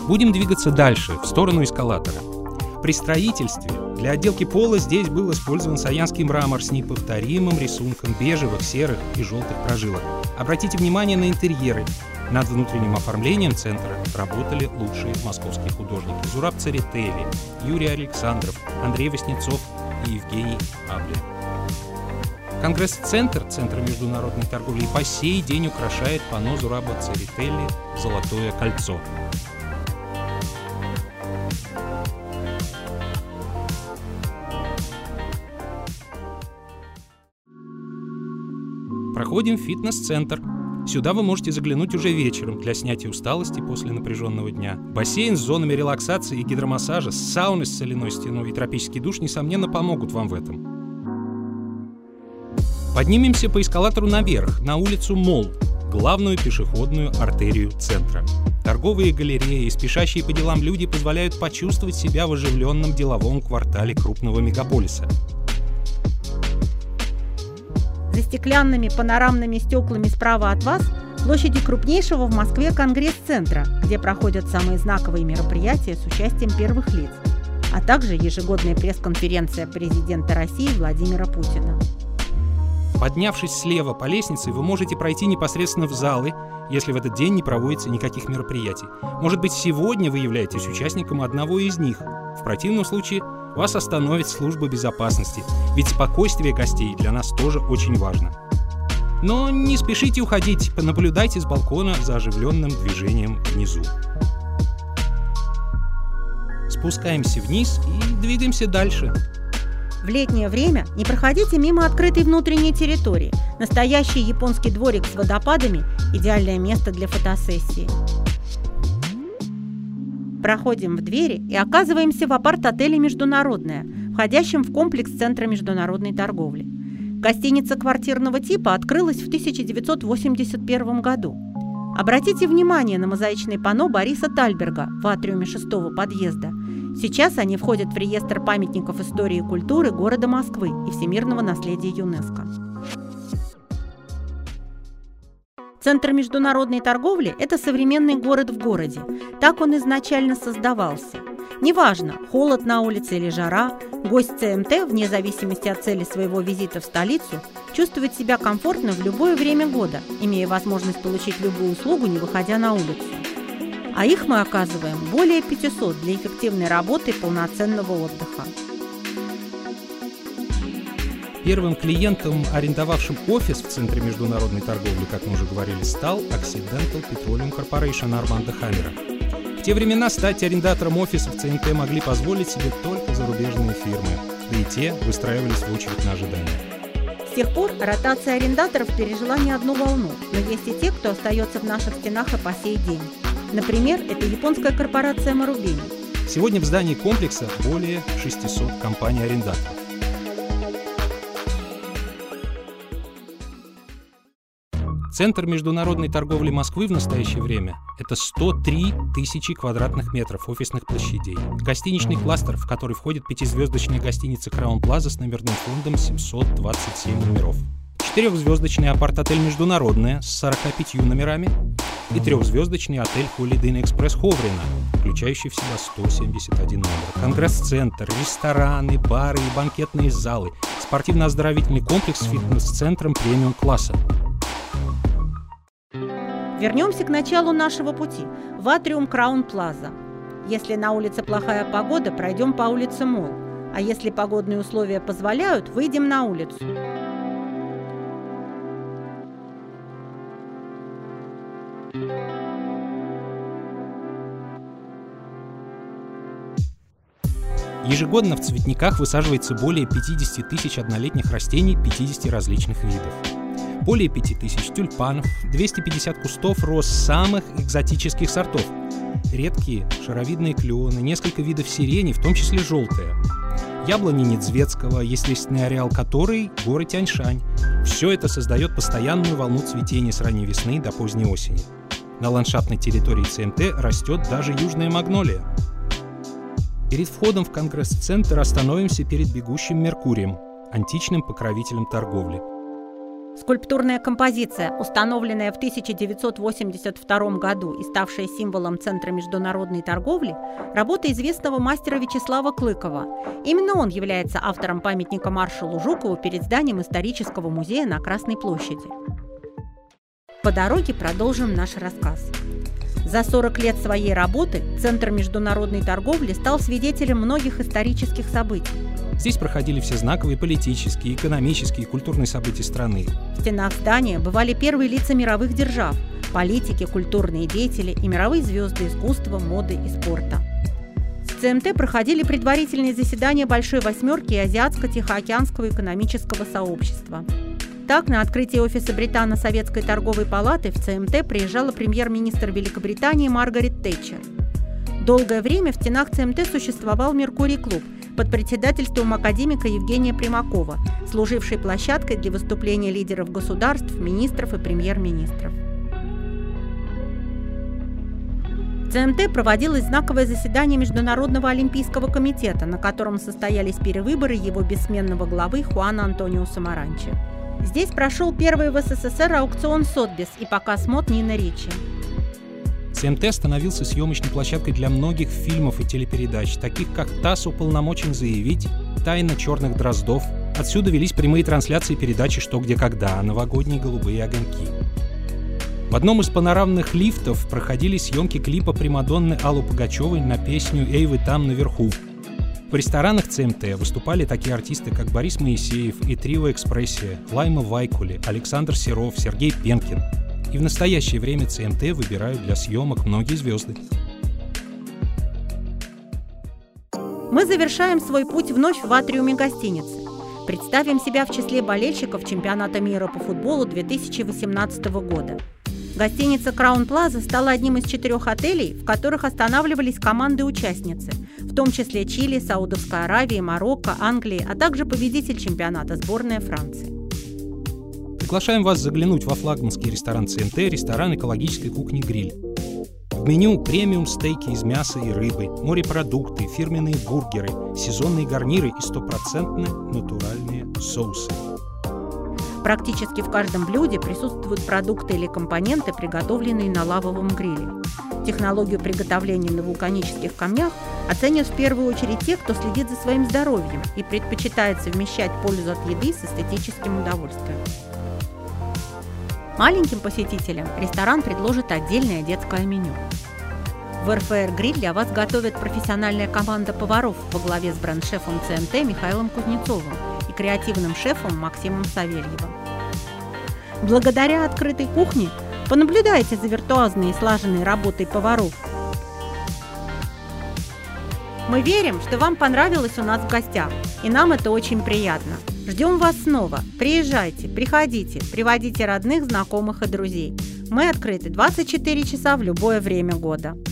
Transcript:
Будем двигаться дальше, в сторону эскалатора. При строительстве для отделки пола здесь был использован саянский мрамор с неповторимым рисунком бежевых, серых и желтых прожилок. Обратите внимание на интерьеры. Над внутренним оформлением центра работали лучшие московские художники: Зураб Церетели, Юрий Александров, Андрей Васнецов и Евгений Абле. Конгресс-центр Центра международной торговли по сей день украшает панно Зураба Церетели «Золотое кольцо». Проходим в фитнес-центр. Сюда вы можете заглянуть уже вечером для снятия усталости после напряженного дня. Бассейн с зонами релаксации и гидромассажа, сауны с соляной стеной и тропический душ, несомненно, помогут вам в этом. Поднимемся по эскалатору наверх, на улицу Молл, главную пешеходную артерию центра. Торговые галереи и спешащие по делам люди позволяют почувствовать себя в оживленном деловом квартале крупного мегаполиса. За стеклянными панорамными стеклами справа от вас площади крупнейшего в Москве Конгресс-центра, где проходят самые знаковые мероприятия с участием первых лиц, а также ежегодная пресс-конференция президента России Владимира Путина. Поднявшись слева по лестнице, вы можете пройти непосредственно в залы, если в этот день не проводится никаких мероприятий. Может быть, сегодня вы являетесь участником одного из них. В противном случае вас остановит служба безопасности, ведь спокойствие гостей для нас тоже очень важно. Но не спешите уходить, понаблюдайте с балкона за оживленным движением внизу. Спускаемся вниз и двигаемся дальше. В летнее время не проходите мимо открытой внутренней территории. Настоящий японский дворик с водопадами – идеальное место для фотосессии. Проходим в двери и оказываемся в апарт-отеле «Международная», входящем в комплекс Центра международной торговли. Гостиница квартирного типа открылась в 1981 году. Обратите внимание на мозаичное панно Бориса Тальберга в атриуме 6-го подъезда. Сейчас они входят в реестр памятников истории и культуры города Москвы и всемирного наследия ЮНЕСКО. Центр международной торговли – это современный город в городе. Так он изначально создавался. Неважно, холод на улице или жара, гость ЦМТ, вне зависимости от цели своего визита в столицу, чувствует себя комфортно в любое время года, имея возможность получить любую услугу, не выходя на улицу. А их мы оказываем более 500 для эффективной работы и полноценного отдыха. Первым клиентом, арендовавшим офис в Центре международной торговли, как мы уже говорили, стал Occidental Petroleum Corporation Армандо Хаммера. В те времена стать арендатором офиса в ЦМТ могли позволить себе только зарубежные фирмы, да и те выстраивались в очередь на ожидание. С тех пор ротация арендаторов пережила не одну волну, но есть и те, кто остается в наших стенах и по сей день. Например, это японская корпорация Marubeni. Сегодня в здании комплекса более 600 компаний-арендаторов. Центр международной торговли Москвы в настоящее время – это 103 тысячи квадратных метров офисных площадей. Гостиничный кластер, в который входит 5-звездочная гостиница Краун Плаза с номерным фондом 727 номеров. 4-звездочный апарт-отель «Международная» с 45 номерами и 3-звездочный отель Holiday Inn Express Ховрина, включающий в себя 171 номер. Конгресс-центр, рестораны, бары и банкетные залы, спортивно-оздоровительный комплекс с фитнес-центром премиум-класса. Вернемся к началу нашего пути, в атриум Краун Плаза. Если на улице плохая погода, пройдем по улице Молл, а если погодные условия позволяют, выйдем на улицу. Ежегодно в цветниках высаживается более 50 тысяч однолетних растений 50 различных видов. Более 5000 тюльпанов, 250 кустов роз самых экзотических сортов, редкие шаровидные клены, несколько видов сирени, в том числе желтая, яблони Недзвецкого, естественный ареал которой – горы Тяньшань. Все это создает постоянную волну цветения с ранней весны до поздней осени. На ландшафтной территории ЦМТ растет даже южная магнолия. Перед входом в Конгресс-центр остановимся перед бегущим Меркурием, античным покровителем торговли. Скульптурная композиция, установленная в 1982 году и ставшая символом Центра международной торговли, работа известного мастера Вячеслава Клыкова. Именно он является автором памятника маршалу Жукову перед зданием исторического музея на Красной площади. По дороге продолжим наш рассказ. За 40 лет своей работы Центр международной торговли стал свидетелем многих исторических событий. Здесь проходили все знаковые политические, экономические и культурные события страны. В стенах здания бывали первые лица мировых держав, политики, культурные деятели и мировые звезды искусства, моды и спорта. В ЦМТ проходили предварительные заседания Большой Восьмерки и Азиатско-Тихоокеанского экономического сообщества. Так, на открытие офиса Британо-Советской торговой палаты в ЦМТ приезжала премьер-министр Великобритании Маргарет Тэтчер. Долгое время в стенах ЦМТ существовал Меркурий-клуб под председательством академика Евгения Примакова, служивший площадкой для выступления лидеров государств, министров и премьер-министров. В ЦМТ проводилось знаковое заседание Международного олимпийского комитета, на котором состоялись перевыборы его бессменного главы Хуана Антонио Самаранчи. Здесь прошел первый в СССР аукцион Сотбис и показ мод Нины Ричи. ЦМТ становился съемочной площадкой для многих фильмов и телепередач, таких как «ТАСС уполномочен заявить», «Тайна черных дроздов». Отсюда велись прямые трансляции передачи «Что, где, когда», «Новогодние голубые огоньки». В одном из панорамных лифтов проходили съемки клипа примадонны Аллы Пугачевой на песню «Эй, вы там наверху». В ресторанах ЦМТ выступали такие артисты, как Борис Моисеев и трио «Экспрессия», Лайма Вайкули, Александр Серов, Сергей Пенкин. И в настоящее время ЦМТ выбирают для съемок многие звезды. Мы завершаем свой путь вновь в атриуме гостиницы. Представим себя в числе болельщиков чемпионата мира по футболу 2018 года. Гостиница «Краун Плаза» стала одним из 4 отелей, в которых останавливались команды-участницы, в том числе Чили, Саудовской Аравии, Марокко, Англии, а также победитель чемпионата сборная Франции. Приглашаем вас заглянуть во флагманский ресторан ЦМТ, ресторан экологической кухни «Гриль». В меню премиум стейки из мяса и рыбы, морепродукты, фирменные бургеры, сезонные гарниры и стопроцентные натуральные соусы. Практически в каждом блюде присутствуют продукты или компоненты, приготовленные на лавовом гриле. Технологию приготовления на вулканических камнях оценят в первую очередь те, кто следит за своим здоровьем и предпочитает совмещать пользу от еды с эстетическим удовольствием. Маленьким посетителям ресторан предложит отдельное детское меню. В РФР Гриль для вас готовит профессиональная команда поваров во главе с бренд-шефом ЦМТ Михаилом Кузнецовым и креативным шефом Максимом Савельевым. Благодаря открытой кухне понаблюдайте за виртуозной и слаженной работой поваров. Мы верим, что вам понравилось у нас в гостях, и нам это очень приятно. Ждем вас снова. Приезжайте, приходите, приводите родных, знакомых и друзей. Мы открыты 24 часа в любое время года.